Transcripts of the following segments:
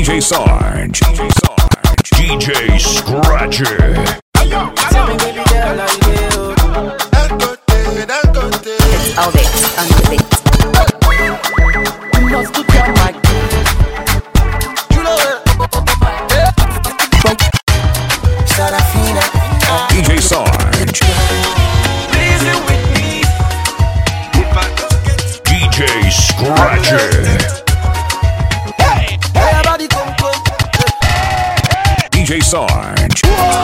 DJ Sarge. DJ Scratcher. It's Alvex on the beat. DJ Sarge. DJ Scratcher. DJ Sarge.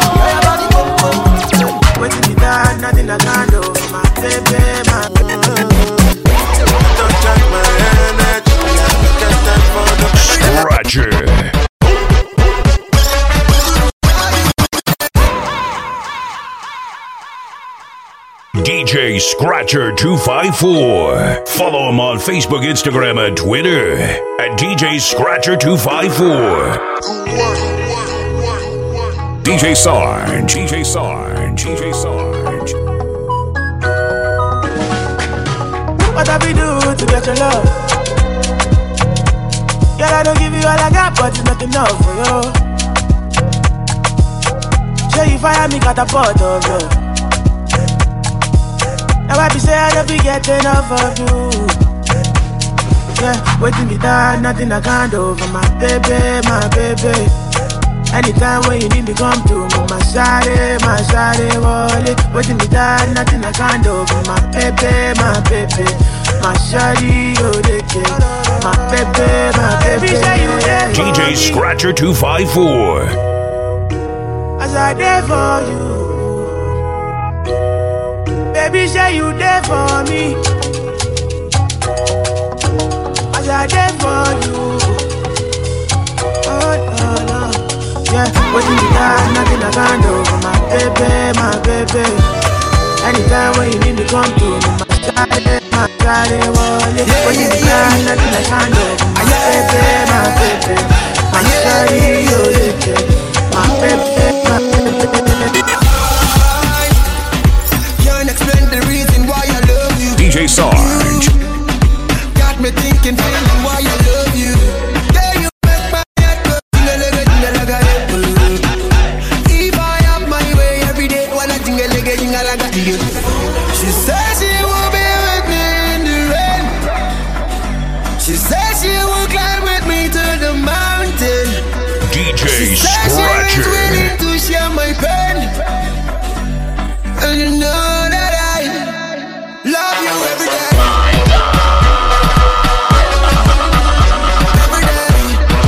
Nothing I can't do for my baby, my don't check my energy. Just time for the Scratcher. DJ Scratcher 254. Follow him on Facebook, Instagram, and Twitter at DJ Scratcher 254. DJ Sarge. DJ Sarge. DJ Sarge. what have we do to get your love? Girl, I don't give you all I got, but it's not enough for you. Sure you fire me, got a pot of love. Now I be say I don't be getting enough of you. Yeah, waiting me down, nothing I can't do for my baby, my baby. Anytime when you need me, come to me, my shawty, wallet. Waiting me down, nothing I can't do for my baby, my baby. My shawty, oh, they care. My baby, yeah. DJ Scratcher 254. As I there for you. Baby, say you there for me. As I there for you. Oh, no, no. Yeah, waiting me down, nothing I can't do for my baby. Anytime when you need me, come to me, my shawty, wallet. Waiting me down, nothing I can't do for my baby. My shawty, oh, yeah. My baby. DJ Sarge. Got me thinking, feeling why I love you. Yeah, you make my head go. If I have my way every day, wanna jingle like you. She says she will be with me in the rain. She says she will climb with me to the mountain. DJ She says she is willing to share my pain. And you know that I love you every day. Every day.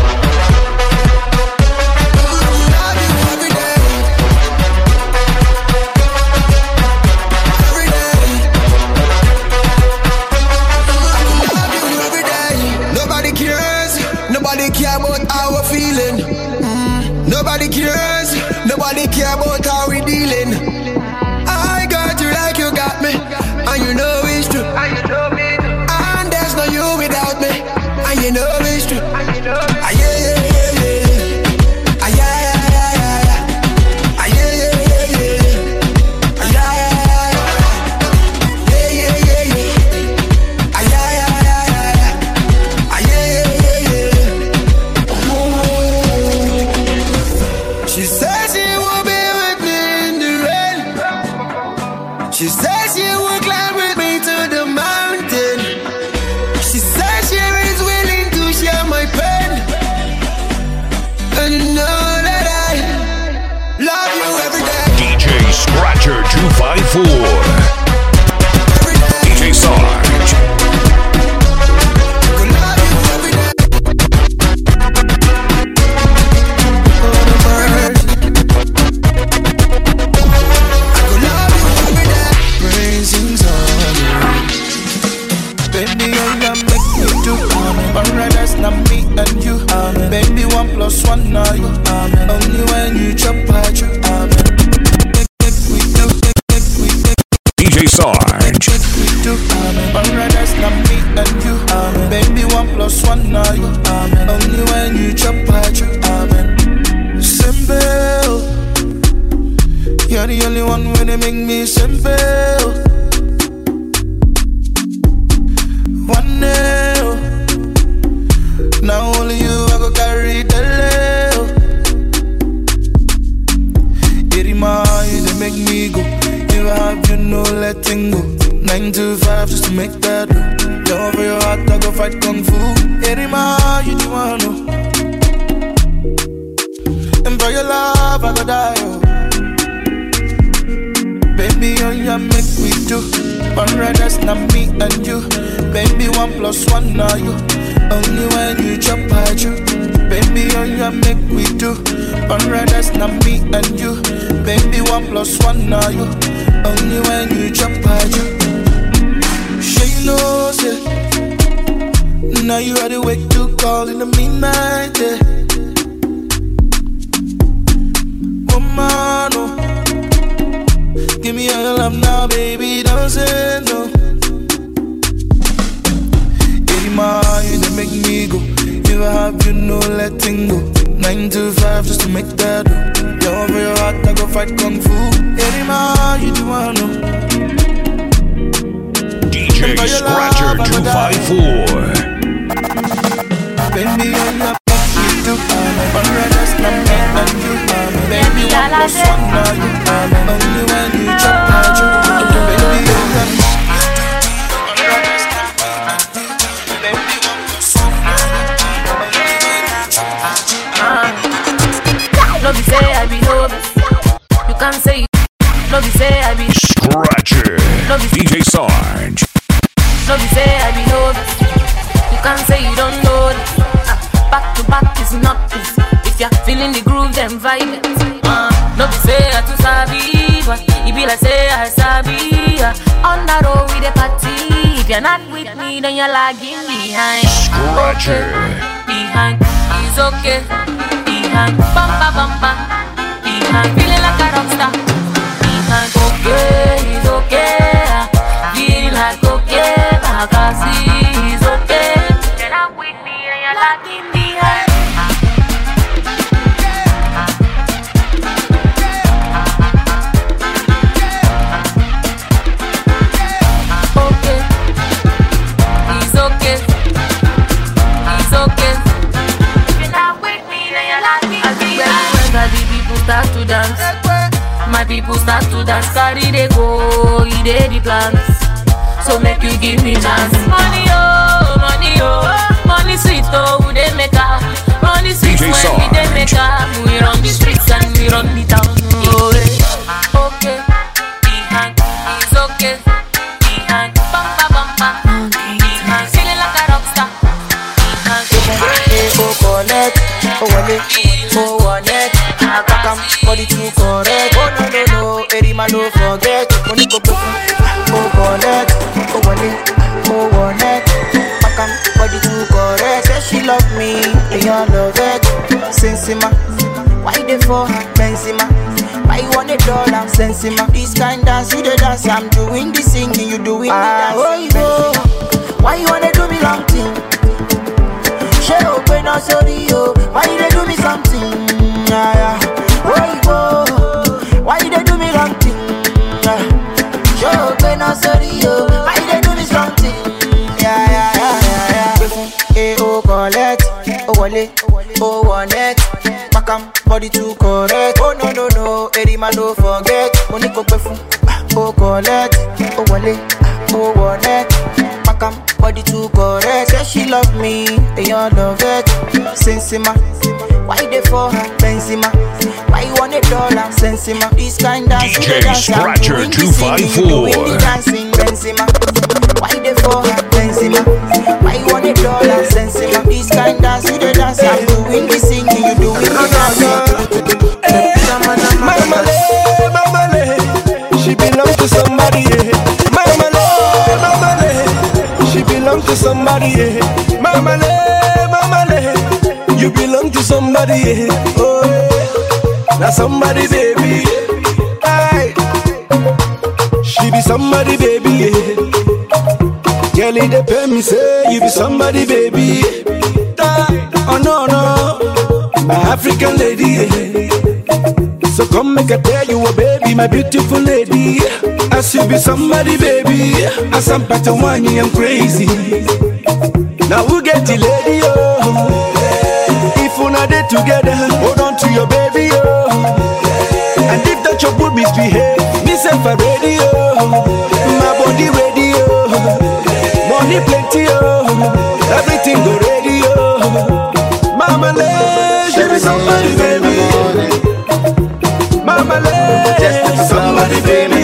Love you every day. Every day. Love you every day. Nobody cares. Nobody care about how we're feeling. Nobody cares. Nobody care about how we dealing. I got you like you got me. And you know it's true. And there's no you without me. And you know it's true. Ah, yeah, yeah, yeah, yeah. Ah, yeah, yeah, yeah, yeah. Ah, yeah, yeah, yeah, yeah. Ah, yeah, yeah, yeah. Yeah, yeah, yeah, yeah. Ah, yeah, yeah, yeah, yeah. Ah, yeah, yeah, yeah, yeah. She says she will be with me in the rain. She says she will climb with me to the mountain. She says she is willing to share my pain. And you know that I love you every day. DJ Scratcher 254. DJ Sarge. Could love you every day. I could love you every day. Praising's on you. Baby, I am make you do. Paradise, not me and you. Baby, 1+1 now you. Only when you chop at you. DJ Sarge. Paradise, not me and you. Baby, 1+1 now you. Only when you chop at you. Simple. You're the only one when they make me simple. One nail. Now only you I go carry the fight kung fu. Erima, you the one, oh. And for your love, I go die, oh. Baby, oh, yeah, make we do. One that's not me and you. Baby, 1+1 are you. Only when you jump at you. Baby, oh, yeah, make we do. One that's not me and you. Baby, 1+1 are you. Only when you jump at you. Sure you know, say. Now you are the wake to call in the midnight, yeah. Woman, oh. Give me all your love now, baby, don't say no. Erima, you done make me go. If I have you, no letting go. 9 to 5 just to make that do. Love for your heart, I go fight kung fu. Erima, you the one, no. DJ Scratcher 254. Baby, I'm not you do. One that's not me and you. Baby, 1+1 are you. Only when you jump at you. Baby, I'm not you. One that's not me and you. Baby, 1+1 are you. No be say I be hopeless. You can't say no be say I be Scratcher. No be DJ Sarge. No be say I be hopeless. You can't say you don't know this. Back to back is not this. If you're feeling the groove, then vibe it. No be say I too sabi, but it be like say I sabi. On the road with the party. If you're not with me, then you're lagging behind. Scratcher. Behind, it's okay. Behind, bumpa bumpa. Behind, feeling like a rock star. Behind, okay, it's okay. Feeling like okay, I can see it's okay. You're not with me and you're lagging behind. Okay, it's okay. It's okay. You're not with me and you're lagging behind. When the people start to dance, my people start to dance. Carry they go, they the plans. So make you give me chance. Money oh, money sweet oh, who they make up. Money sweet DJ when we they make up. We run the streets and we run the town. Oh, okay, behind, it's okay. Behind, bumpa bumpa. Behind, feeling like a rock star. Behind, Oh, connect, oh, one it, oh, one it. Come for the two correct. Oh, no, Erima, no forget. Money go go, oh, connect, oh, one it, oh, one it. Come for the two correct. Say she love me, and you love it. Sensima, why they for Benzema? Why you want $1? Sensima, this kind dance, you the dance. I'm doing the singing, you doing the dance. Oh, you go. Why you wanna do me long thing? She open up sorry yo. Why you they do me something? Yeah. Where you go? Why you they do me wrong thing? She open up sorry yo. Why you they do me something? Yeah. Hey, oh collect, oh wale, oh one it. Pakam body too correct. Oh no, Erima no forget. Money go befu, oh collect, oh wale, oh one it. Pakam body too correct. Say she love me, and you love it. Sensima, why they for Benzema? Why you want $1? Sensima, this kind dance. DJ Scratcher 254. Dancing Benzema, why they for Benzema? Why you want $1? Sensima, this kind dance. You the dance, I'm doing the singing, you doing the dancing. Mama, she belong to somebody. Mama, she belong to somebody. Mama, you belong to somebody. Oh, now somebody, baby. Aye. She be somebody, baby. Girl, they pay me say you be somebody, baby. Oh no, my African lady. So come make I tell you, baby, my beautiful lady. As you be somebody, baby. As I'm part of one, I'm crazy. Now who get the lady, oh? If we're not there together, hold on to your baby, oh. And if that your good misbehave, myself a radio, my body radio, money plenty, oh. Mama Lay, she be somebody, baby. Mama Lay, somebody, baby.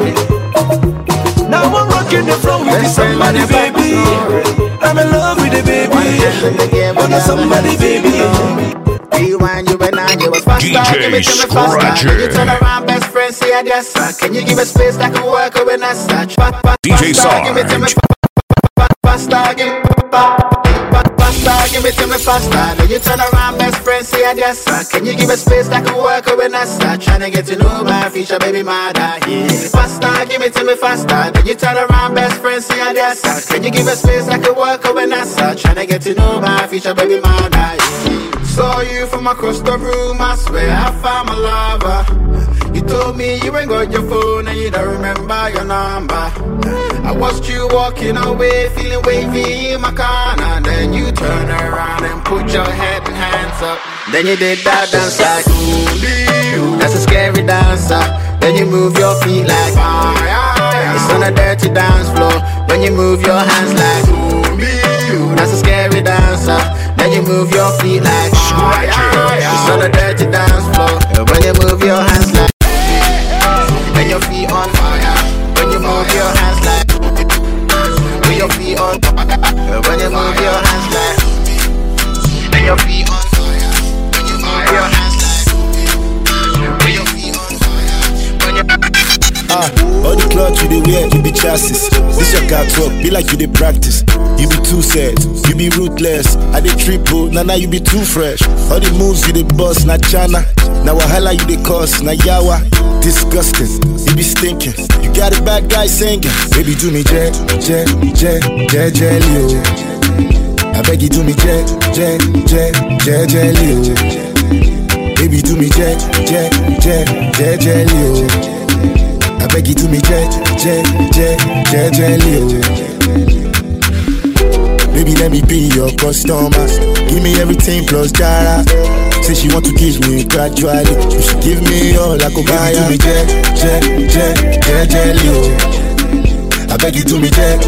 Now I'm rocking the floor with somebody, baby. I'm in love with the baby. Wanna somebody, baby. Rewind you and I, you was faster. Give it to me faster. Then you turn around, best friend, say I just can you give a space that can work when I start? DJ Sarge. Give it to me faster. Give it to me faster. Then you turn around, best friend, say I just can you give a space that can work when I start? Trying to get to know my future baby mother. Yeah. Faster, give it to me faster. Then you turn around, best friend, say I just can you give a space that can work when I start? Trying to get to know my future baby mother. Yeah. Saw you from across the room, I swear I found my lover. You told me you ain't got your phone and you don't remember your number. I watched you walking away, feeling wavy in my corner. Then you turn around and put your head and hands up. Then you did that dance like ooh, that's a scary dancer. Then you move your feet like fire. It's on a dirty dance floor. When you move your hands like ooh, that's a scary dancer. Then you move your feet like it's on a dirty dance floor. When you move your hands like when your feet on fire. When you move your hands like when your feet on fire. When you move your hands like when your feet on fire. When you move your hands like when your feet on fire. When you all the clothes you dey wear, you be chassis. This your car talk, be like you dey practice. You be too sad, you be ruthless. I dey triple, now you be too fresh. All the moves you dey bust, na chana. Now wahala you dey cause, na yawa. Disgusting, you be stinking. You got a bad guy singing. Baby do me jelly, oh. I beg you do me jelly, oh. Baby do me jelly, oh. I beg you do me jelly, oh. Baby, let me be your customer. Give me everything plus jara. Say she want to kiss me gradually. You should give me all I could buy. Baby, do me jelly, oh. I beg you do me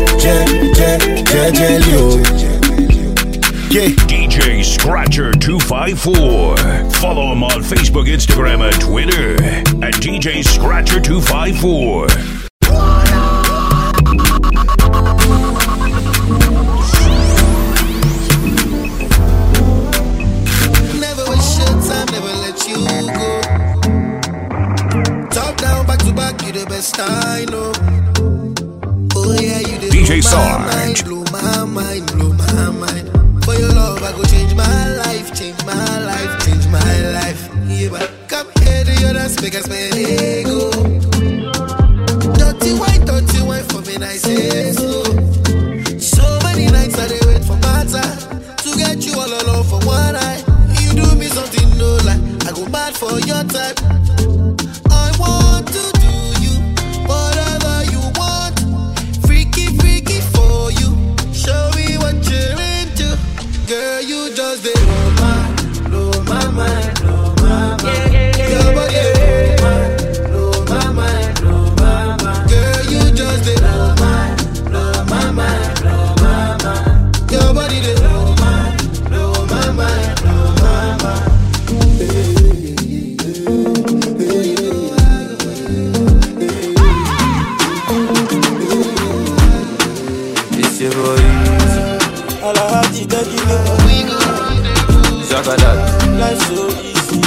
jelly, oh. Yeah. DJ Scratcher 254. Follow him on Facebook, Instagram, and Twitter at DJ Scratcher 254. I know. Oh yeah, you did. DJ Sarge. Blow my mind. For your love, I go change my life. Yeah, but come here to your dance, make us play go. Dirty white for me, I say so. So many nights I wait for my time to get you all alone for one night. You do me something no like I go mad for your type. I want to. Whatever you want, freaky for you. Show me what you're into, girl. You just did blow my mind. Your body, blow my mind. Girl, you just did blow my mind. Your body did blow my mind. Life's so easy.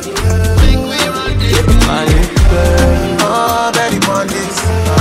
Oh, Betty Mondays.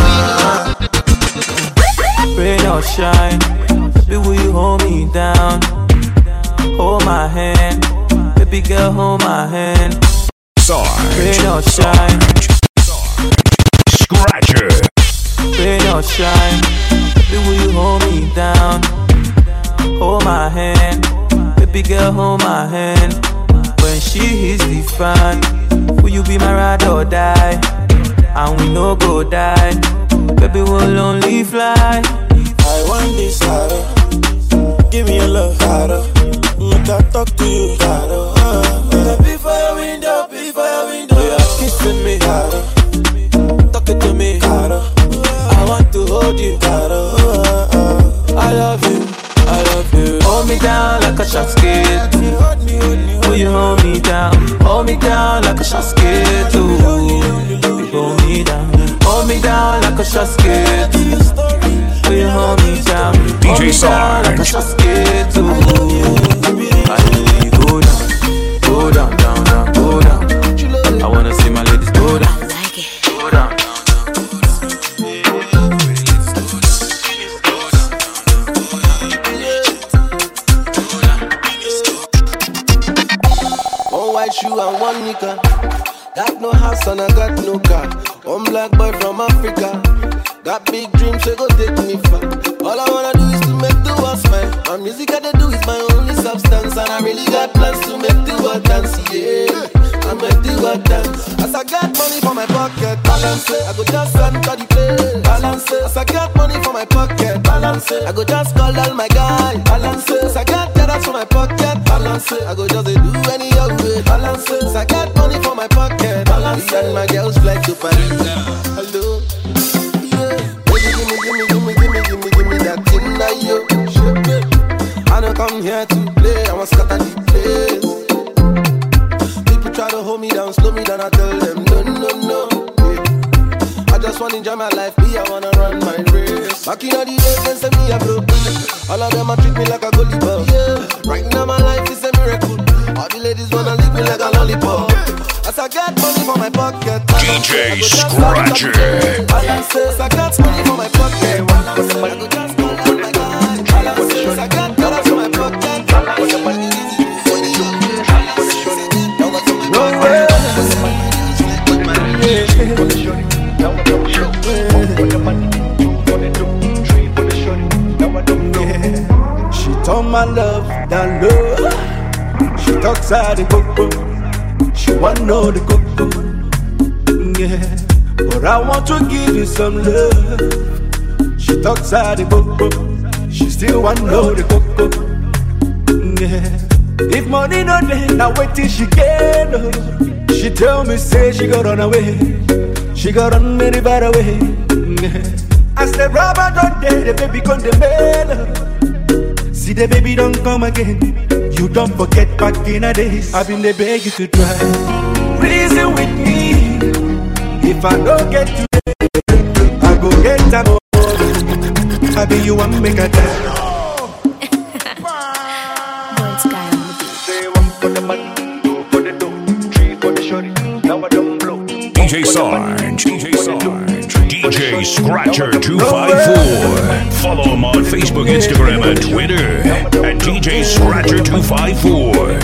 Rain or shine, baby, will you hold me down? Hold my hand, baby girl, hold my hand. Sarge. Rain or shine, Scratcher. rain or shine, baby, will you hold me down? Hold my hand, baby girl, hold my hand. When she hits the fan, will you be my ride or die? And we no go die, baby, we'll only fly. I want this harder. Give me your love harder. Make I talk to you harder. Before your window, you are kissing me harder. Talking to me harder. I want to hold you harder. I love you. Hold me down like a shot skate. Will you hold me down like a shot skate too? Hold me down like a shot skate. Will you hold me down like a shot skate too? Go down, down, down, go down. I wanna see my ladies go down. Go down. One white shoe and one nigga. Got no house and I got no car. One black boy from Africa. Got big dreams, so go take me far. All I wanna do is to make the world smile. My music I do is my only substance, and I really got plans to make the world dance. Yeah, I make the world dance. As I got money for my pocket, balance it. I go just enter the place, balance it. As I got money for my pocket, balance it. I go just call all my guys, balance it. As I got dollars for my pocket, balance it. I go just do any other way, balance it. As I got money for my pocket, balance it. And my girls fly to Paris. Hello. Give me that thing that you I don't come here to play, I want to scatter the place. People try to hold me down, slow me down, I tell them no, yeah. I just want to enjoy my life, me, I wanna run my race. Back in the days, they say me a broke. All of them a treat me like a goalie ball, yeah. Right now my life is a miracle. All the ladies wanna lick me like a lollipop. As I got money for my pocket, DJ Scratcher. As I got money for my pocket, I go just go down my guy. As I got dollars for my pocket, She told my love down low. She talks out the coco. She wanna know the coco. Yeah, but I want to give you some love. She talks out the coco. She still wanna know the coco. Yeah, if money no day, now wait till she get no. She tell me say she got run away. She got run many bad away. Yeah. As the rubber don't day, the baby come the mail. See the baby don't come again. You don't forget back in the days. I've been the beg you to try. Reason with me. If I don't get today, I go get tomorrow. I be you and make a die. DJ Sarge, DJ Scratcher 254. Follow him on Facebook, Instagram, and Twitter at DJ Scratcher 254.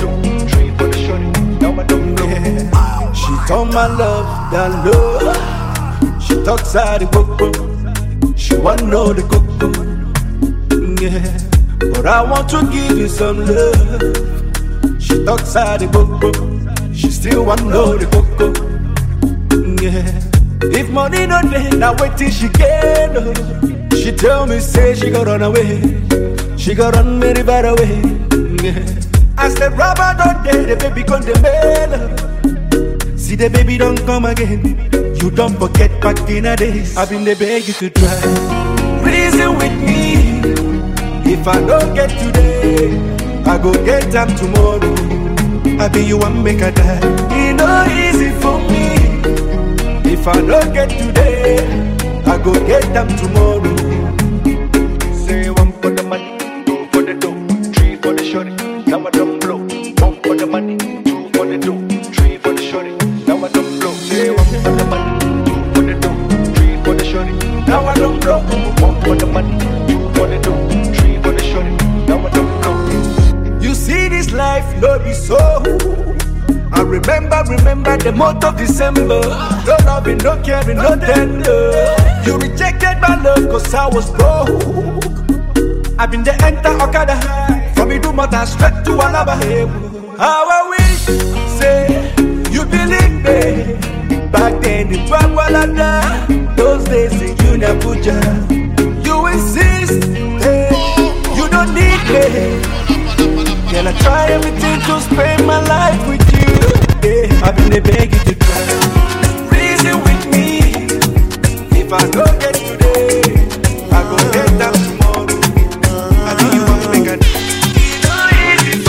She told my love down low. She talks out the coco. She wanna know the coco. Yeah, but I want to give you some love. She talks out the coco. She still wanna know the coco. Yeah. If money no day, now wait till she get no. She tell me say she got run away. She got run many bad away. Yeah. As the rubber don't day, the baby come the mail. See the baby don't come again. You don't forget back in the days. I've been the beg you to try. Reason with me. If I don't get today, I go get them tomorrow. I be you and make a die. It no easy for me. If I don't get today, I go get them tomorrow. Say one for the money, two for the dough, three for the shorty. Now I don't blow. One for the money, two for the dough, three for the shorty. Now I don't blow. Say one for the money, two for the dough, three for the shorty. Now I don't blow. One for the money, two for the dough, three for the shorty. Now I don't blow. You see this life, no be so. I remember the month of December. No loving, no caring, no tender. You rejected my love cause I was broke. I've been the enter Okada. From Idumota straight to Alaba. How I wish, say, you believe me. Back then in Bagwalada, those days in Junior Puja. You insist, hey, you don't need me. Can I try everything to spend my life with you? Yeah, I've been begging to try. Reason with me. If I don't get today, I go get them tomorrow. I think you want to make a. It's not easy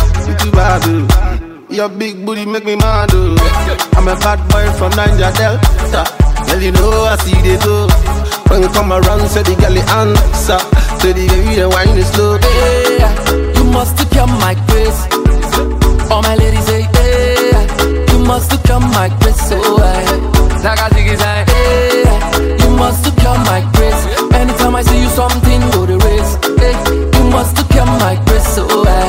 Your big booty make me mad, oh. I'm a bad boy from Niger Delta. Girl, you know I see they go. When you come around, say the girl answer. Say the baby, the wine is slow. Hey, you must come my grace. All my ladies say, hey, you must come my grace. So Zagazigi say, hey, you must come my grace. Anytime I see you, something go the race. Hey, you must come my grace. So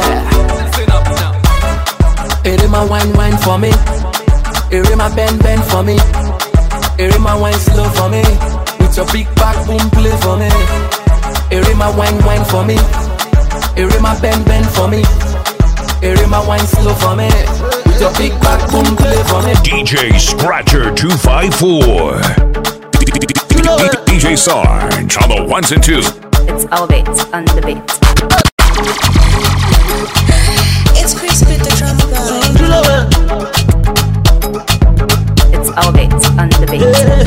it is my wine for me. It is my bend for me. It is my wine slow for me. With your big back boom play for me. It is my wine for me. It is my bend for me. It is my wine slow for me. With your big back boom play for me. DJ Scratcher 254. DJ Sarge on the ones and twos. It's Elevate on the beat. It's Chris with the drama guy. It's Elevate on the beat.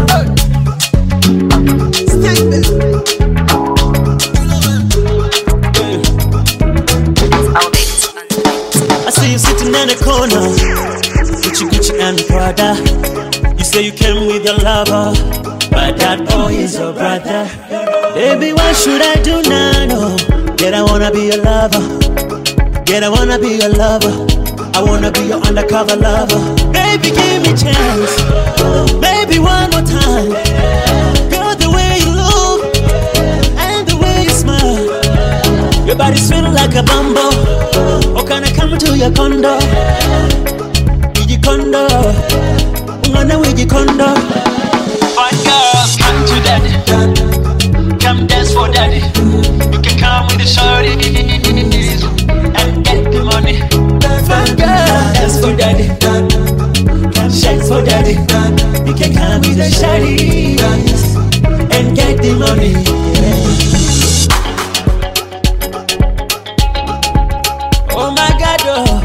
I see you sitting in the corner, Gucci and Prada. You say you came with your lover, but that boy is your brother. Baby, what should I do now? No, yet I wanna be your lover. Yet I wanna be your lover. I wanna be your undercover lover. Baby, give me a chance. Baby, one more time. Girl, the way you look and the way you smile, your body's feeling like a bumble. Oh, can I come to your condo? With your condo, wanna with your condo. Fine girls, come to daddy. Come dance for daddy. You can come with the shorties and get the money. Fine girls, dance for daddy. Come shake for daddy. You can come with the shorties and get the money. Oh my God, oh.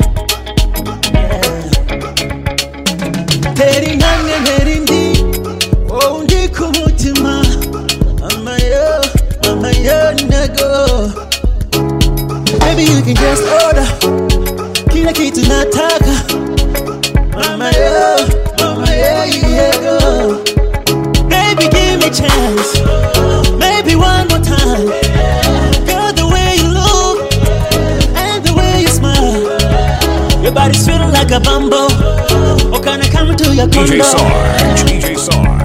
Teri nange nerindi, oh ndi kumutima, mama yo nego. Baby, you can just order, kila kitu nataka, mama yo go. Baby, give me a chance, maybe one more time. Girl, the way you look and the way you smile, your body's feeling like a bumble. Oh, can I come to your condo? DJ Sarge. DJ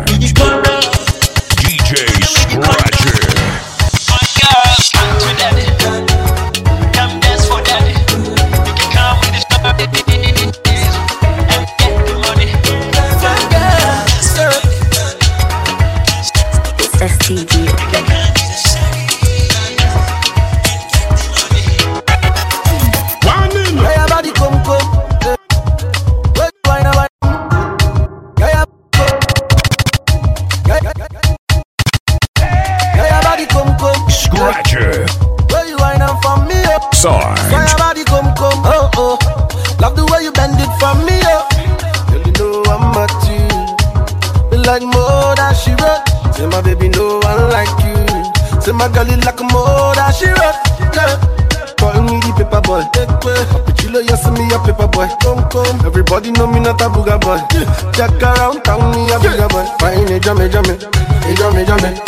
Scratcher. My girl, come to daddy. Come dance for daddy. You can come with the shorties and get the money. My girl, It's STG. Scratcher. Where you wind up for me, oh. Sarge. Why your body come, oh, oh. Love the way you bend it for me, oh. Girl, you know I'm at you. You like more than she wrote. Say my baby, no one like you. Say my girl, you like more than she wrote. Yeah. Call me the paper boy. But you know you see me a paper boy. Come. Everybody know me not a booger boy. Check around town, me a booger boy. Fine, jammy. Fine, jammy.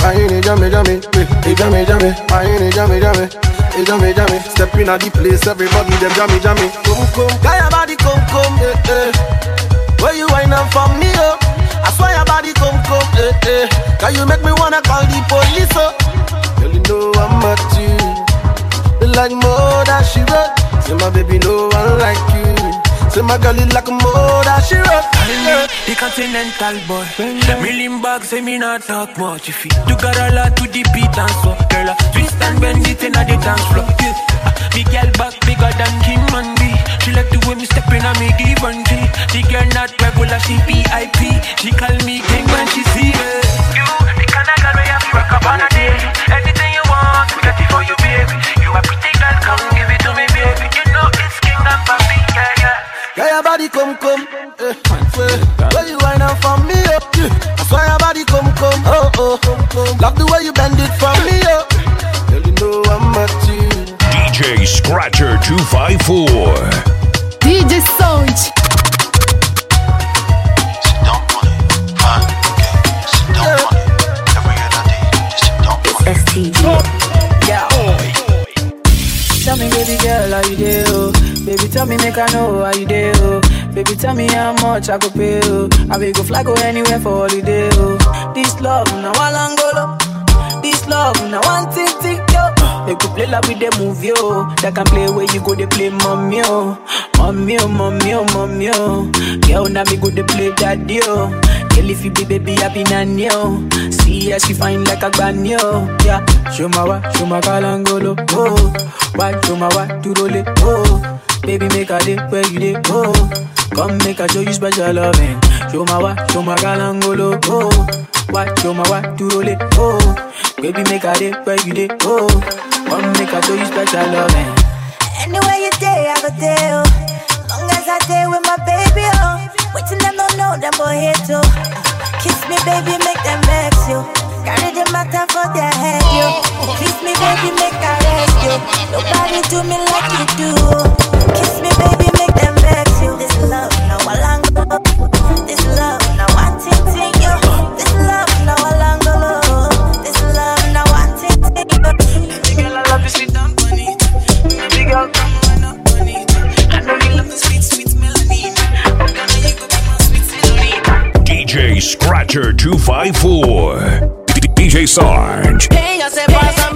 Stepping at the place, everybody them jammy. Come. Got your body come. Where you wind up for me, oh. I swear your body come. Can you make me wanna call the police, oh. Girl, you know I'm at you. You like more than she wrote. Say my baby, no one like you. Say my girl, you like more than she wrote. The continental boy. Million bags, say me not talk much. If you got a lot to the beat and so, girl, twist and bend it in the dance floor. Me girl back bigger than Kim and B. She like the way me step in and me give and tea. The girl not regular, she VIP. She call me king when she see me. You, the kind of girl where you have to rock up on a day. Anything you want, we got it for you, baby. You a pretty girl, come give it to me, baby. You know it's kingdom for me, yeah. Got your body come. Where you wind up for me, oh. I swear your body come. Oh. Love the way you bend it for me, oh. Girl, you know I'm at you. DJ Scratcher 254. DJ Soul tell me, baby girl, how you dey, oh? Baby, tell me, make I know how you dey, oh? Baby, tell me how much I go pay, oh? I will go fly, go anywhere for holiday, oh? This love, now I long go. This love, now one tick, yo. They could play like with the movie, oh. They can play where you go, they play mommy, oh. Mommy, oh, mommy, oh, mommy, oh. Girl, now me go, they play daddy, oh. Girl, if you be baby, I be nanny, oh. See her, she fine like a granny, oh. Yeah, show my kalangolo, oh. Why, show my what, to roll it, oh. Baby, make a day where you dey, oh. Come make I show you special loving. Show my kalangolo, oh. Why, show my what, to roll it, oh. Baby, make a day where you dey, oh. Come make I show you special loving. Anywhere you day, I go there, oh. Long as I day with my baby, oh. Waiting them don't know them boy here too. Kiss me, baby, make them vex you. Carry the matter for their head, yo. Kiss me, baby, make I rest you. Nobody do me like you do. Kiss me, baby, make them vex you. This love, now I long go. This love, now I ting yo. This love, now I long go. This love, now I ting yo. Baby girl, I love you, sweet and funny. Baby girl, come on up, funny. I know you love the sweet, sweet melody. I'm gonna you go be my sweet señorita. DJ Scratcher 254. DJ Sarge. Ella se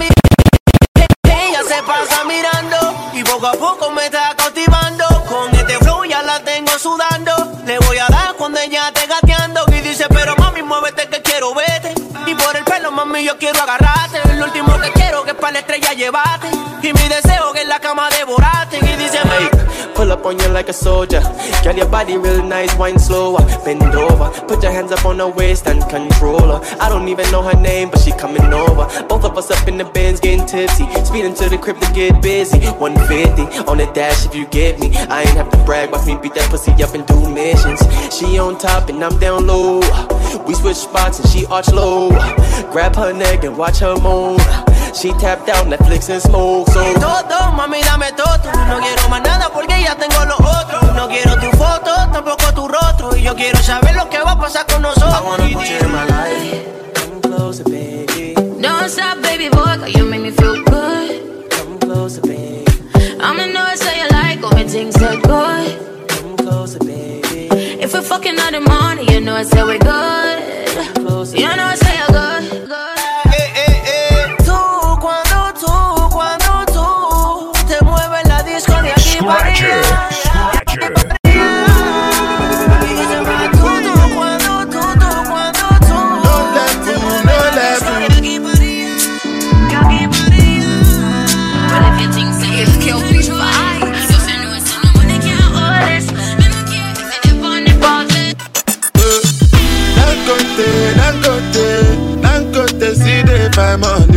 pasa mirando y poco a poco me está cautivando. Con este flow ya la tengo sudando. Le voy a dar cuando ella esté gateando y dice, pero mami, muévete que quiero verte. Y por el pelo, mami, yo quiero agarrarte. Lo último que quiero que es para la estrella llevarte. Y mi deseo que en la cama devorarte. Y dice, pull up on you like a soldier. Girl, your body real nice, wine slower. Bend over, put your hands up on her waist and control her. I don't even know her name, but she coming over. Both of us up in the Benz getting tipsy. Speeding to the crib to get busy. 150 on the dash if you get me. I ain't have to brag, watch me beat that pussy up and do missions. She on top and I'm down low. We switch spots and she arch low. Grab her neck and watch her moan. She tapped out Netflix and smoke, so todo, mami, dame todo. No quiero más nada porque ya tengo lo otro. No quiero tu foto, tampoco tu rostro. Y yo quiero saber lo que va a pasar con nosotros. I wanna put you in my life. Come closer, baby. Don't stop, baby boy, cause you make me feel good. Come closer, baby. I'ma know it's how you like, all my things are good. Come closer, baby. If we're fucking out the morning, you know it's how we good. Come closer, you know it's how you good. Scratcher. Dangote, see they find money.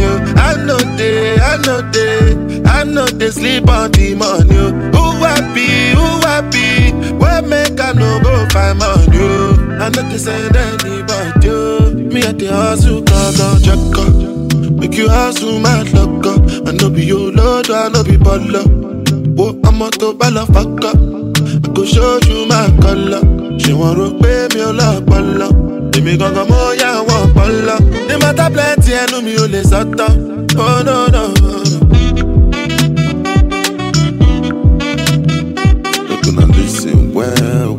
I know they sleep on the money. Who happy? Where make I no go find money? I know they send anybody. Me at the hustle, go check up. Make you hustle, my luck up. I know be your lord, I know be baller. Oh, I'm a to balla fuck up. I go show you my color. She want to pay me a lot, baller. Me gonga moya wa pala. The matter plenty enu mi o le sata. Oh no no. Look and listen well.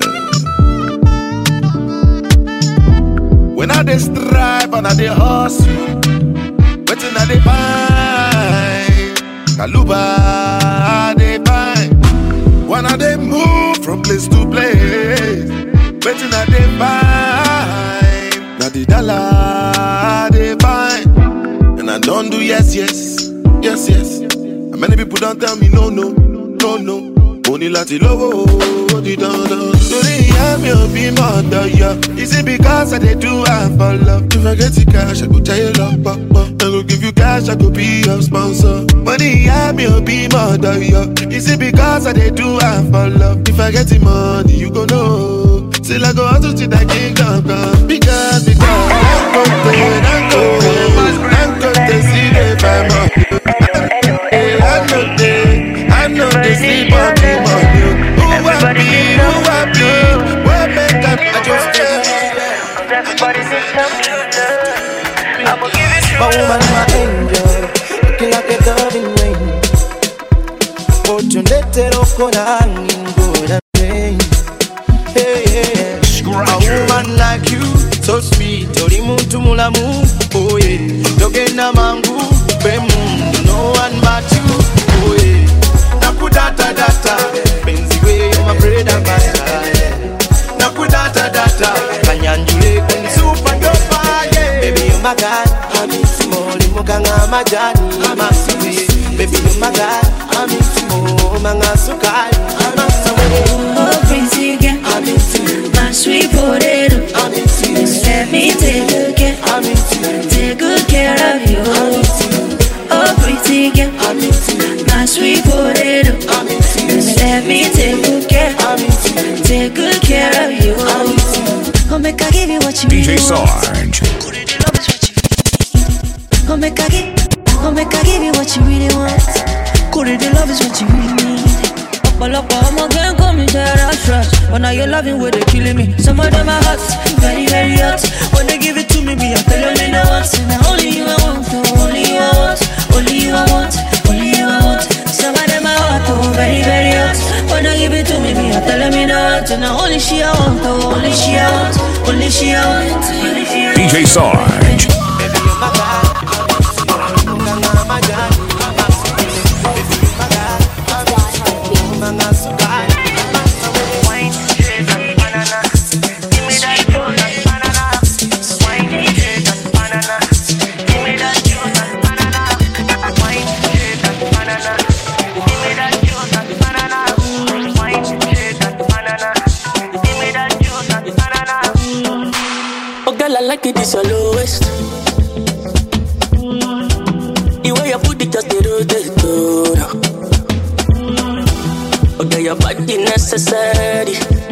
When I dey strive and I dey hustle, wetin I dey find? Kaluba I dey find. When I dey move from place to place, wetin I dey find? Na the dollar they find. And I don't do yes. And many people don't tell me no. Only lati lowo, di dandan. Torí ìyá mi ò bí mọ̀dọ̀ yọ. Is it because I dey do am for love? If I get the cash, I go tell you love, papa. I go give you cash, I go be your sponsor. Money ìyá mi ò bí mọ̀dọ̀ yọ. Is it because I dey do am for love? If I get the money, you go know. Till I go out to the kingdom come. Because Dangote, see they find money. I know they sleep on the money. Who happy? Where make I just everybody's in I'ma give it to my woman, my angel, looking like a dove in rain. Chondetero kona hanging good and pain. Hey, yeah. A woman like you, so sweet. Tori muntu mulamu, oh yeah. Dogena mangu, bemundu, no one but you, oh yeah. Nakudata data, benzi we my bread and butter. Nakudata data, kanyanjule kuni super dopa, yeah. Baby you my God, I'm into more, mukanga majani, masiwe. Baby you my God, I'm into more, manga sukai, oh pretty girl, I'm into my sweet potato. I'm into let me take good care, I'm into take good care of you. I'm into oh pretty girl, I'm into my sweet potato. I'm into let me take good care, I'm into take good care of you. I'm into come make I give you what you DJ really Sarge. Come make I give you what you really want. Could it the love is what you really need. I'm again coming to rush. But now you're loving where they're killing me. Some of them are hot, very, very hot. When they give it to me, I tell them they don't want. And only you I want, only you I want, only you I want, only you I want. Some of them are hot, very, very hot. When they give it to me, I tell them they don't want. And only she I want, only she I want, only she I want, only she I want. DJ Sarge. Like it is your lowest. The way you put it just the rotate. Okay, your body necessary.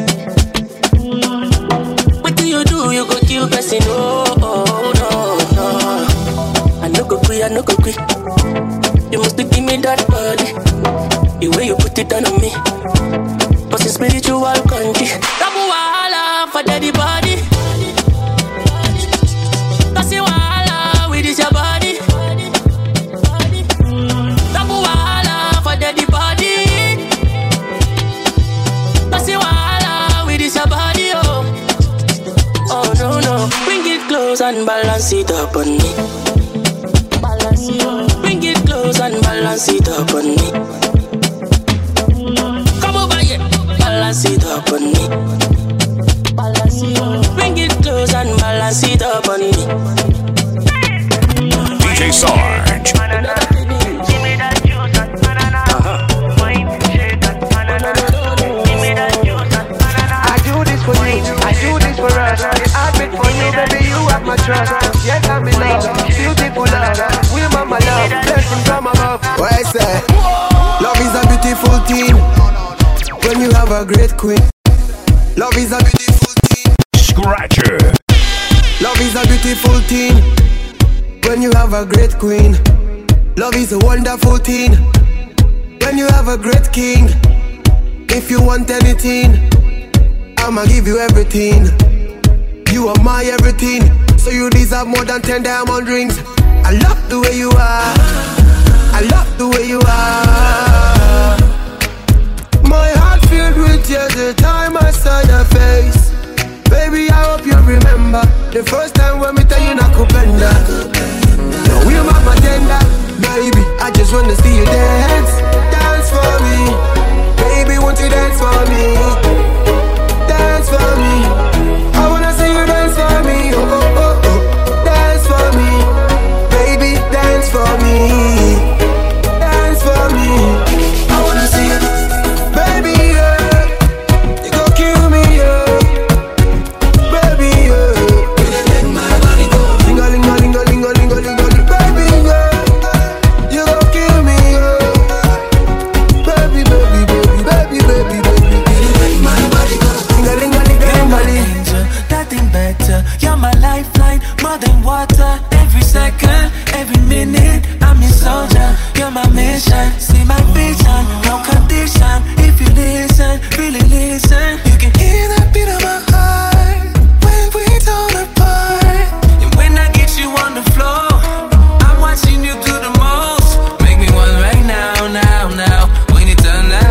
What do? You go kill person. Oh, no. I no go quit. You must give me that body. The way you put it on me. Cause it's spiritual country. Tabu wahala for daddy body. Your body, tabu wahala for daddy body. That's wahala with this your body, oh no. Bring it close and balance it up on me. Bring it close and balance it up on me. Come over here, balance it up on me. Bring it close and balance it up on me. DJ Sarge. I do this for you, I do this for us. I been for you, baby, you have my trust. Yes, I'm in love, beautiful love. We mama love, blessing from above. What I say? Love is a beautiful thing when you have a great queen. Love is a beautiful thing. Scratcher. Love is a beautiful thing when you have a great queen. Love is a wonderful thing when you have a great king. If you want anything, I'ma give you everything. You are my everything, so you deserve more than 10 diamond rings. I love the way you are, I love the way you are. My heart filled with tears the time I saw your face. Baby, I hope you remember the first time when we tell you not kupenda. Now we're mama tender, baby. I just wanna see you dance, dance for me. Baby, won't you dance for me? Dance for me. I wanna see you dance for me. Oh, oh, oh, oh. Dance for me. Baby, dance for me. Dance for me. I wanna see you. Baby, yeah. You gon' kill me, yeah. Baby, yeah. Ling-a-ling-a-ling-a-ling-a-ling-a-ling-a-ling. Baby, yeah. You gon' kill me, yeah. Baby, baby, baby, baby, baby, baby. Nothing better. You're my lifeline, more than water. Every second, every minute, I'm your soldier. You're my mission. See my vision, no condition. If you listen, really listen, you can hear the beat of my heart when we torn apart. And when I get you on the floor, I'm watching you do the most. Make me one right now, now, now. When you turn that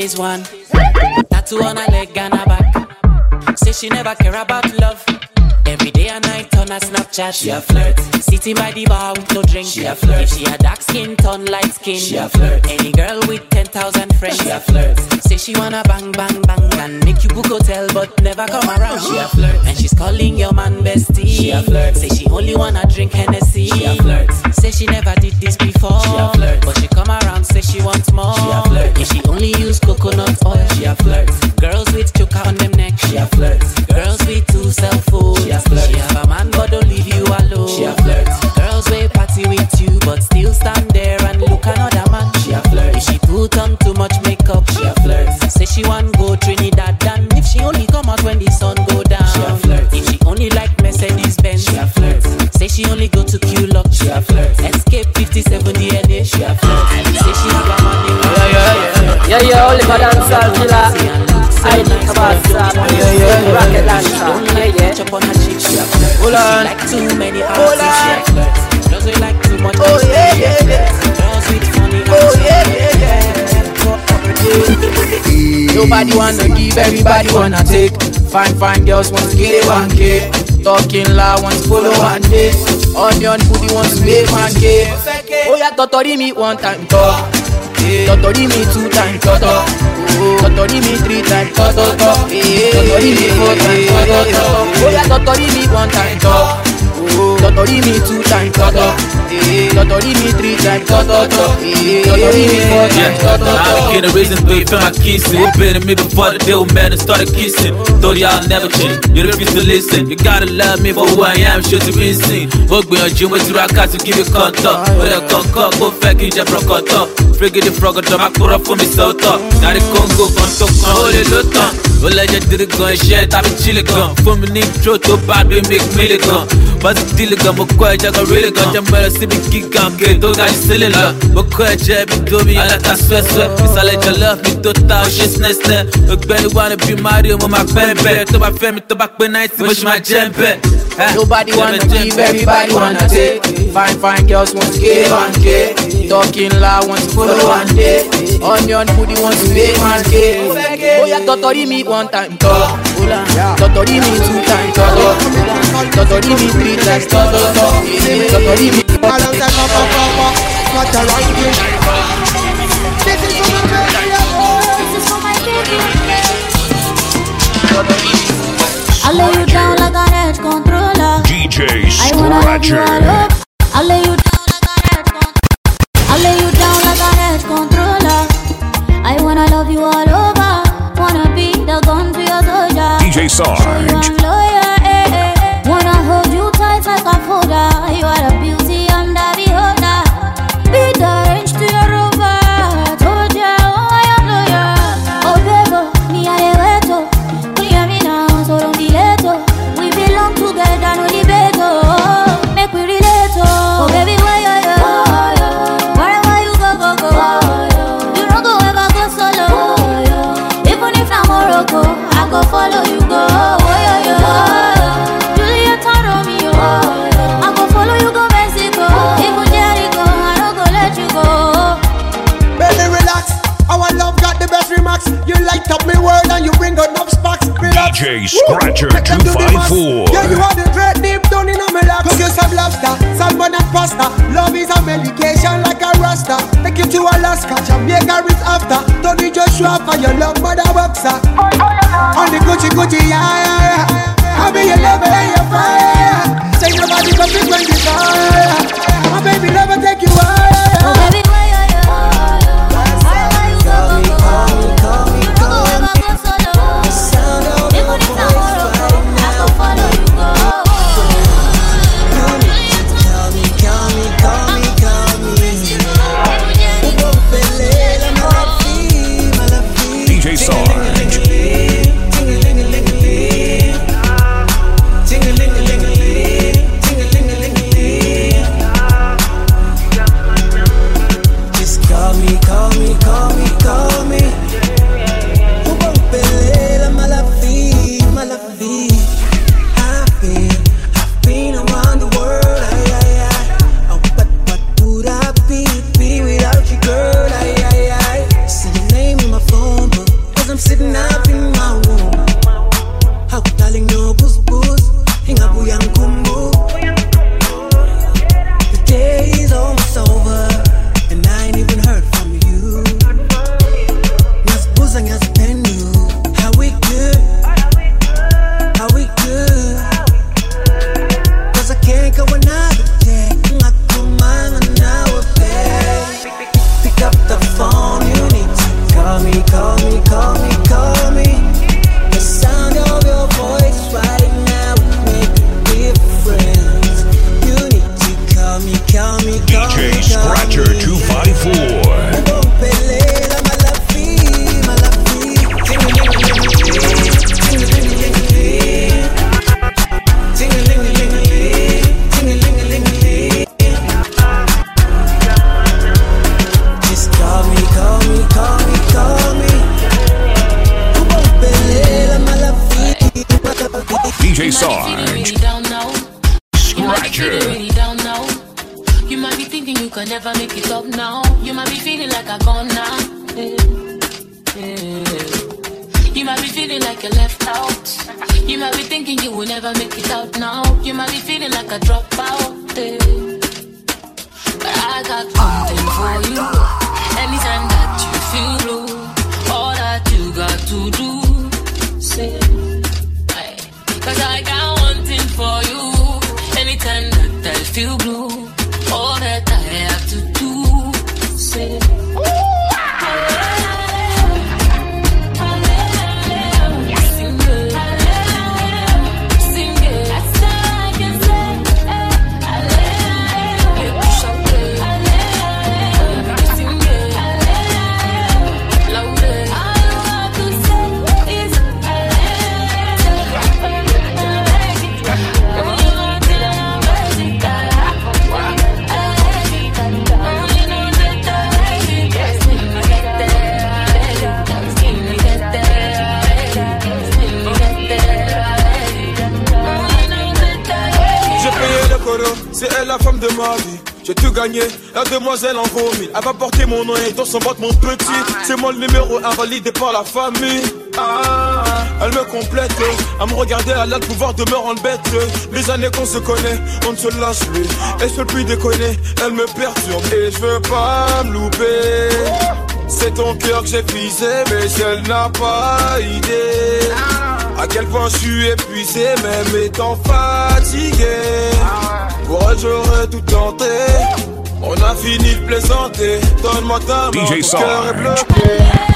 phase one. Tattoo on her leg and her back. Say she never care about love. Every day and night on her Snapchat. She a flirt. Sitting by the bar with no drink. She a flirt. If she a dark skin, turn light skin. She a flirt. Any girl with 10,000 friends. She a flirt. Say she wanna bang bang bang and make you book hotel but never come around. She a flirt. And she's calling your man bestie. She a flirt. Say she only wanna drink Hennessy. She a flirt. Say she never did this before. She a flirt. But she come around, say she wants more. She a flirt. If she only use coconut oil. She a flirt. Girls with choker on them neck. She a flirt. Girls with 2 cell phones. She a flirt. She have a man but don't leave you alone. She a flirt. Girls will party with you but still stand there and look another man. She a flirt. If she put on too much makeup. She a flirt. Say she want go Trinidad and if she only come out when the sun go down. She a flirt. If she only like Mercedes Benz. She a flirt. Say she only go to Q-Lock. She a flirt. Escape 57 DNA. She a flirt. Say she have a man in Yeah, only for dancehall killer. I think about rocket dancer. Chop on her cheek. She a flirt. Hold on. She like too many artists. She a flirt. Girls we like too much. Oh yeah. Girls with funny Nobody wanna give, everybody wanna take. Fine girls want to get 1K. Talking loud want to follow 1 day. Onion booty wants to make 1K. Oh yeah, Totori me 1 time talk. Totori me 2 times talk. Totori me 3 times talk. Totori me 4 times talk. Oh yeah, Totori me 1 time talk. Totori me 2 times talk. Totori me 3 times talk. Totori me 4 times talk. I get a reason to feel my kissing. It been to me before the deal man and started kissing. Thought y'all never change. You refuse to listen. You gotta love me for who I am. Sure to be seen. Work me on gym with you. I got to give you contact. But I can't cut. Go fake in your broke up. Frigate the frog up. I put up for me so tough. Now the Congo gon' talk on holy luton. Well, I just did it gun shit. I be chilling gun. For me need throw to bad we make milligan. But the deal gun. But quite I got really gun. Jam better see me kick gun. Get those guys selling love. But quite I be do me. I like that sweat. It's I let you love me. To town shit's next. Look better wanna be Mario with my baby. To my family to back when I push my jump. Nobody wanna give, everybody wanna take. Fine girls want to get 1K. Talking loud want to follow 1 day. Onion booty want to make 1K. Oh yeah, Totori me 1 time talk. Totori me 2 times talk. Totori me 3 times talk. Totori me. I lay you down like an edge controller. DJ Scratcher. I lay you down like an edge controller. I wanna love you all over. Wanna be the gun to your soldier. DJ Sarge. Show you I'm loyal, Wanna hold you tight like a folder. You are the beauty and the beholder. Be the range to your rover. Told ya, oh I am loyal. Oh baby, me and the weto. Clear me now, so don't be late. We belong together, no debate. Make we relate. Oh baby, why you? Wherever you go. You don't go ever go solo. Even if I'm Morocco, I go follow you go. Juliet and Romeo, I go follow you go Mexico. Even Jericho, I don't go let you go. Baby, relax. Our love got the best remarks. You light up my world and you bring out enough sparks. Relax. DJ Scratcher 254. Yeah, you are the great deep down in my lap. Cook you some lobster, salmon and pasta. Love is a medication like a rasta. Take you to Alaska, Jamaica is after. Don't need just show up for your love, mother boxer. On the Gucci, yeah. I be your lover and your fire. Say nobody can pick when you fire. My baby never take you higher. Oh baby, why you? DJ Sarge. up in my womb. How darling no boost boost. Hinga buya nkumbu. The day is almost over, and I ain't even heard from you. Nyas buza nyas penu. How we good? How we good? 'Cause I can't go another day. Ngakumanga nawe babe. Pick up the phone, you need to call me, call me, call me, call me. The sound of your voice right now will make a difference. You need to call me, call me, call DJ me, Scratcher 254. Just call me, call me, call me, call me. DJ Sarge. Scratcher. You might be thinking you can never make it up now. You might be feeling like I'm gone now. You might be feeling like you're left out. You might be thinking you will never make it out now. You might be feeling like a dropout. But I got something for you. Anytime that you feel blue, all that you got to do, say, aye. 'Cause I got one thing for you. Anytime that I feel blue, all that I have to do, say, c'est elle la femme de ma vie. J'ai tout gagné, la demoiselle en vaut mille. Elle va porter mon nom et dans son boîte mon petit. C'est moi le numéro 1 validé par la famille. Elle me complète, à me regarder, elle a le pouvoir de me rendre bête. Les années qu'on se connaît, on ne se lâche plus. Et je peux plus déconner, elle me perturbe. Et je veux pas me louper. C'est ton cœur que j'ai pisé, mais elle n'a pas idée à quel point je suis épuisé, même étant fatigué. Pour elle j'aurais tout tenté. On a fini de plaisanter. Donne-moi ta main, DJ ton cœur est Sarge. bloqué.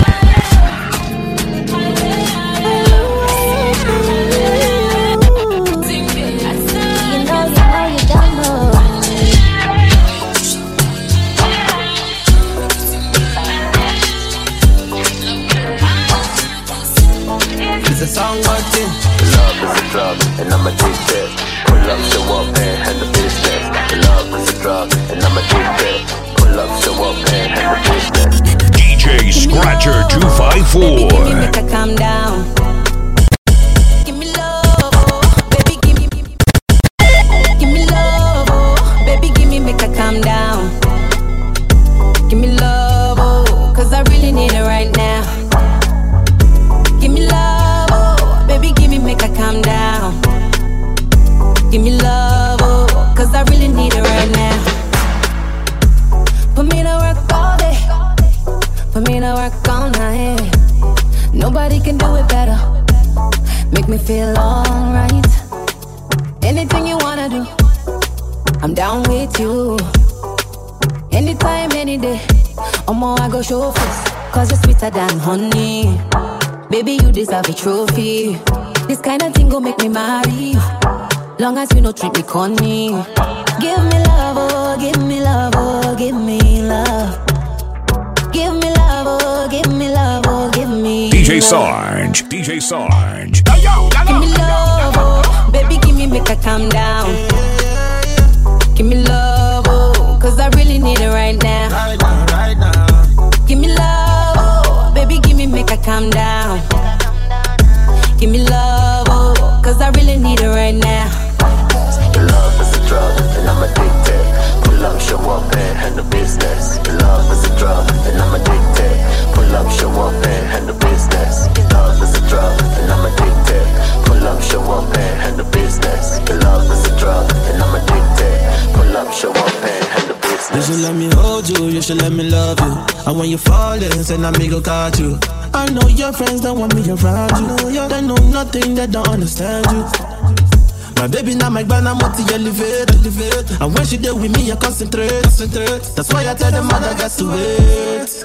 It's a song watching. Love is a drug, and I'm addicted. Pull up, show up, and handle business. Love is a drug, and I'm addicted. Pull up, show up, and handle business. DJ Scratcher 254. Baby, make her calm down. Give me love, oh. Baby, give me love, oh. Baby, give me, make her calm down. Give me love, oh, 'cause I really need it right now. Give me love, oh. Baby, give me, make her calm down. Give me love, oh, 'cause I really need it right now. Put me to work all day. Put me to work all night. Nobody can do it better. Make me feel alright. Anything you wanna do, I'm down with you. Anytime, any day. I go show face, 'cause you're sweeter than honey. Baby, you deserve a trophy. This kind of thing gon' make me marry you. Long as you no treat me corny. Give me love, oh, give me love, oh, give me love. Give me love, oh, give me love, oh, give me DJ love. Sarge. DJ Sarge. Give me love, oh, baby, give me, make her calm down. Give me love, oh, 'cause I really need it right now. Right now. Give me love, oh, baby, give me, make her calm down. Give me love, oh, 'cause I really need it right now. Love is a drug, and I'm addicted. Pull up, show up, and handle business. Love is a drug, and I'm addicted. Pull up, show up, and handle business. Love should let me love you. And when you falling, send a me go catch you. I know your friends don't want me around you. They know nothing, they don't understand you. My baby now my grandma multi elevate. And when she there with me, I concentrate. That's why I tell them mother got to wait.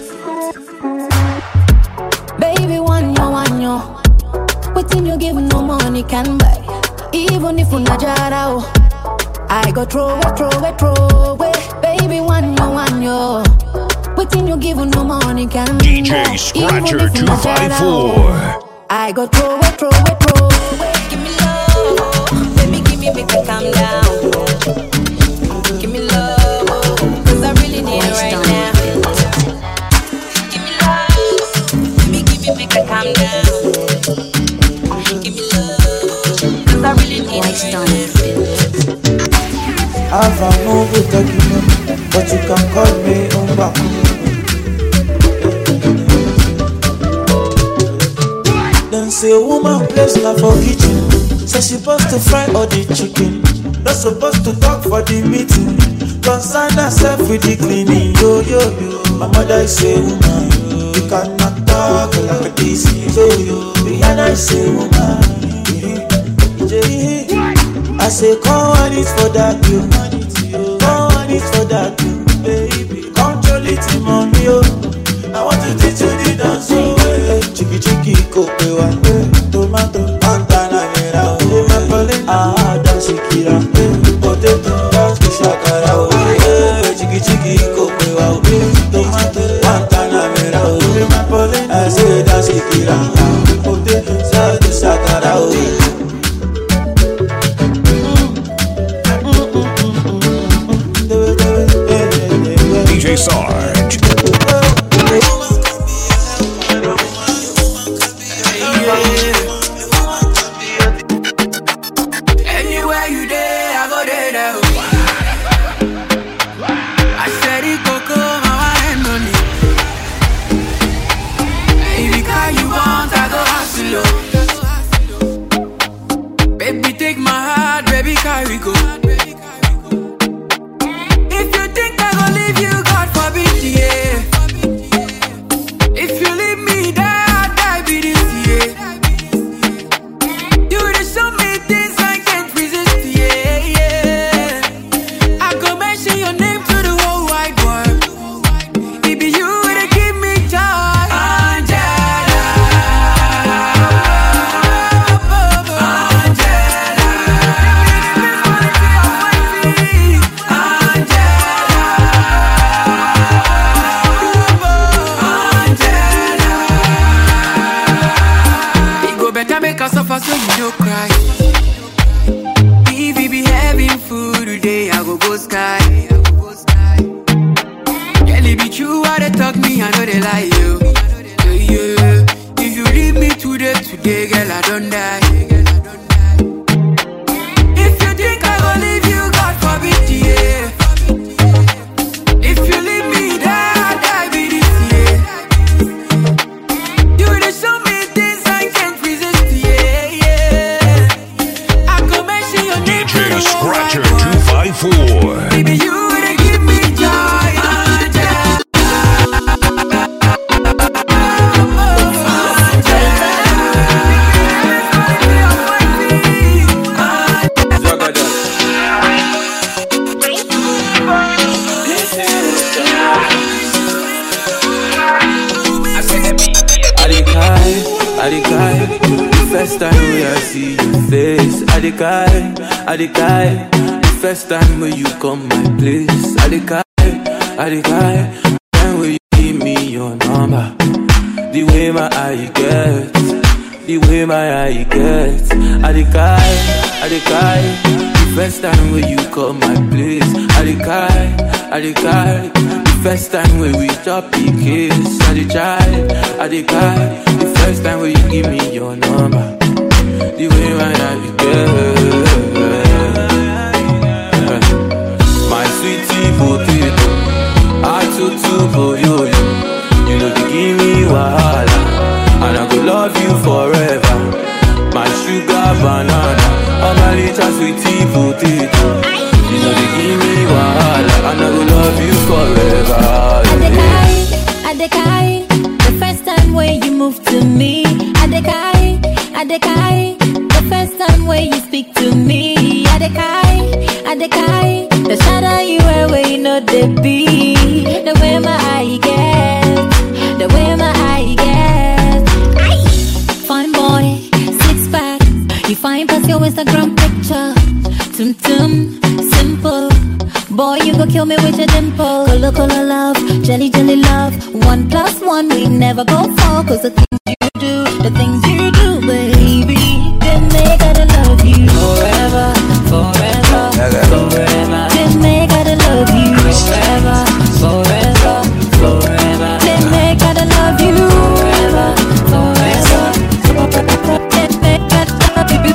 Baby, one yo. Waiting you give no money can buy. Even if you're not jara, I go throw it. Baby, one yo. Waiting you give no money can buy. DJ Scratcher 254. I go throw it. Give me love, baby, give me make it calm down. Give me love, cause I really need it right now. Give me love, baby, give me make it calm down. Give me love, cause I really need it right now. I've a movie document, but you can call me Umbaku. Then say a woman place not for kitchen. Say she supposed to fry all the chicken. Not supposed to talk for the meeting. Concern herself with the cleaning. Yo. My mother is a woman. You cannot talk like this. Yo. Rihanna is a woman. I say come on it for that you. Come on it for that you, baby. Control it in mommy, yo. I want to teach you the dance, so Chiki kopewa, tomato, pantana mera, maple, dance kira, potato, dance shakara, Chiki kopewa, tomato, pantana mera, maple, I say dance kira, potato, dance shakara. DJ Sarge. Anywhere you there, I go there now. I said it coco, my hand on it. Any car you want, I go hustle. Baby, take my heart, baby, carry go. If you think I gon' leave you, God forbid, yeah. If you leave me, die, I die be this, yeah. You dey show me things I can't resist, yeah. I go mention your name to the whole wide world. It be you that give me joy, Angela. Suffer so you don't cry. If we be having food today, I go sky. Girl, it be true what they talk me, I know they lie you. Yeah. If you leave me today, girl, I don't die. If you think I gon' leave you, God forbid, yeah. If you leave me, die, I die be this, yeah. You dey show me things I can't resist. DJ Scratcher 254. Baby, you would give me joy. I the guy, the first time when I see your face. I the guy, the first time when you come my place. I the guy, when will you give me your number? The way my eye get, the way my eye get. I the guy, the first time when you come my place. I the guy, the first time when we chop the kiss. I the guy, the first time when you give me your number. The way my eye get. My sweetie potato, I took for you. You know they give me wahala, and I go love you forever. My sugar banana, oh my little sweetie potato. You know they give me wahala, and I go love you forever. Adekai. The first time when you speak to me, Adekai. The shadow you wear where you know the be. The way my eye gets, the way my eye gets. Fine boy, 6-pack. You find past your Instagram picture. Tum simple. Boy, you go kill me with your dimple. Color love, jelly love. 1 + 1, we never go far. Cause the things you do, baby, they make I love you forever. They make I love you forever. They make I love you forever. They make I love you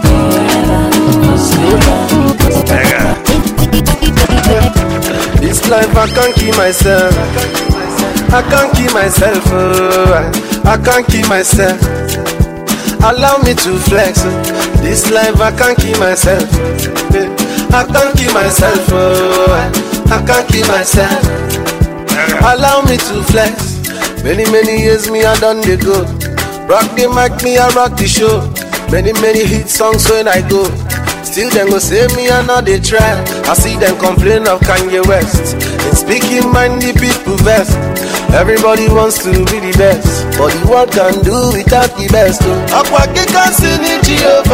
forever. This life I can't keep myself. I can't keep myself. I can't keep myself. Allow me to flex. This life I can't keep myself. I can't keep myself. I can't keep myself. Allow me to flex. Many years me I done the go. Rock the mic, me I rock the show. Many hit songs when I go. Still them go say me and now they try. I see them complain of Kanye West. And speaking mind the people best. Everybody wants to be the best, but the world can do without the best. Nobody let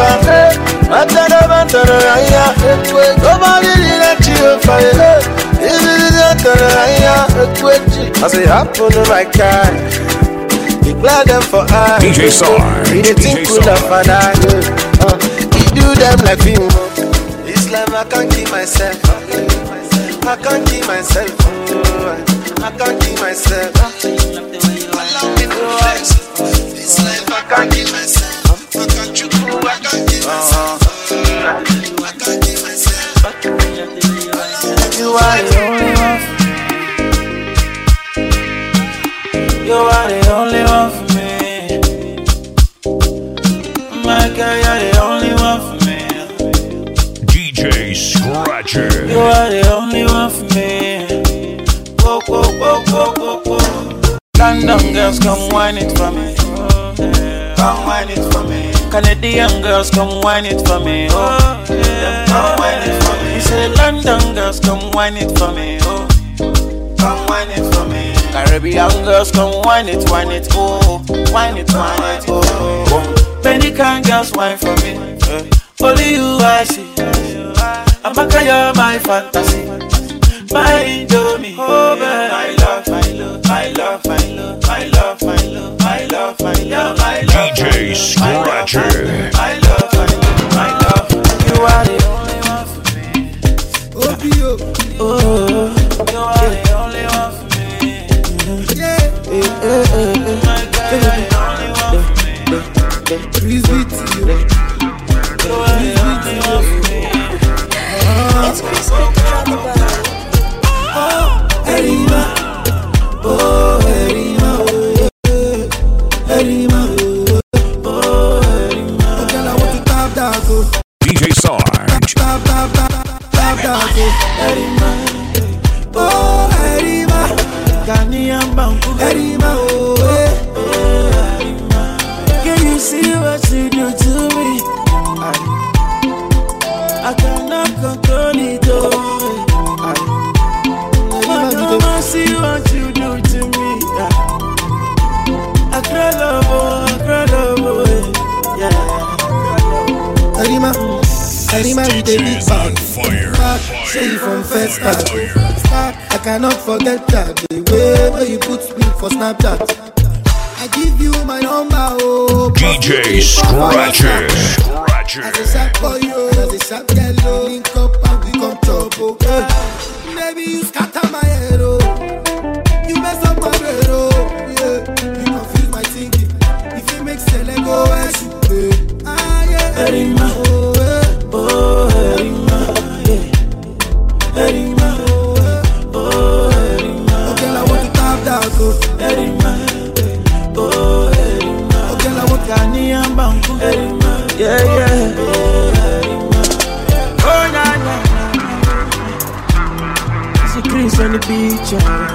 you fire. I say happen to my car. Declare them for I. DJ Sar. He the think good of an eye. He do them like film. This life I can't keep myself. I can't keep myself. I can't keep myself. Allow me to flex. This life I can't keep myself. I can't keep myself. I can't keep myself. You are the only one. You are the only one for me. My girl, you're the only one for me. DJ Scratcher. You are the only one for me. Go. London girls, come whine it for me. Come whine it for me. Canadian girls, come whine it for me. Oh, come whine it for me. He said London girls, come whine it for me. Oh, come whine it for me. Caribbean girls, come whine it, oh, whine it, oh. Many kind girls whine for me. Only you I see. I'm a you're my fantasy. My Indomie, oh man, I love. DJ Scratcher. I love. You are the only one for me. Oh, you are the only one for me. Yeah. My girl, you are the only one for me. Please be to you. You are the only one for me. It's Chris on the bar. Erima, oh Erima, Erima, oh Erima. Okay, I want to tap that go. DJ Sarge. Tap that go. Erima, oh Erima, Ghanaian Banku. Erima, oh Erima. Can you see what you do to me? I cannot control it. Mama, see what you do to me. I cry love, yeah. Erima with a big bag. Say you from first start. I cannot forget that the way where you put me for Snapchat. I give you my number, oh. DJ Scratcher. As a sharp boy, as a sharp girl, link up and become trouble. Maybe you scatter my head, oh. You mess up my brain, oh. Yeah, you confuse my thinking. If you make Sele go where she play. Ah, yeah. Erima, oh, Erima, yeah. Erima, oh, Erima. Okay, I want to tap that, go. Erima, oh, Erima. Okay, I want Ghanaian Banku. Erima, yeah. Oh, nah. Chris on the beach,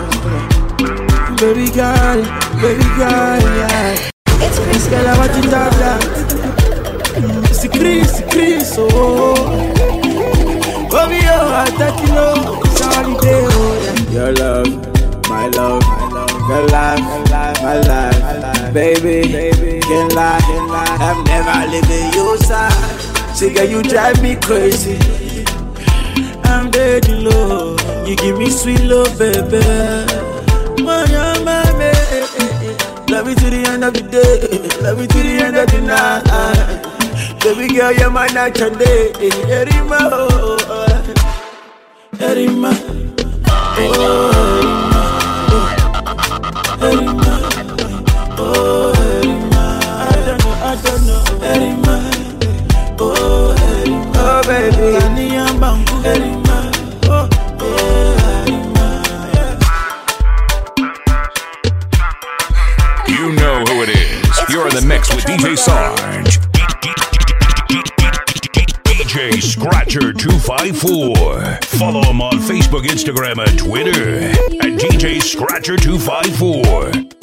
baby girl, yeah. It's Chris, girl, I want you to have that. so. Baby, I take you know, it's holiday, oh, yeah. Your love, my love, your life, my life, baby, can't lie, I'm never leaving your side. Say, girl, you drive me crazy. I'm dead low, you give me sweet love, baby. My baby, love me to the end of the day, love me to the end of the night. Baby girl, you're my night and day. Erima, Erima, Erima, oh Erima, I don't know, Erima, oh Erima, oh baby, Erima, oh Erima. You know who it is. You're in the mix with DJ Sarge. DJ Scratcher 254. Follow him on Facebook, Instagram, and Twitter at DJ Scratcher 254.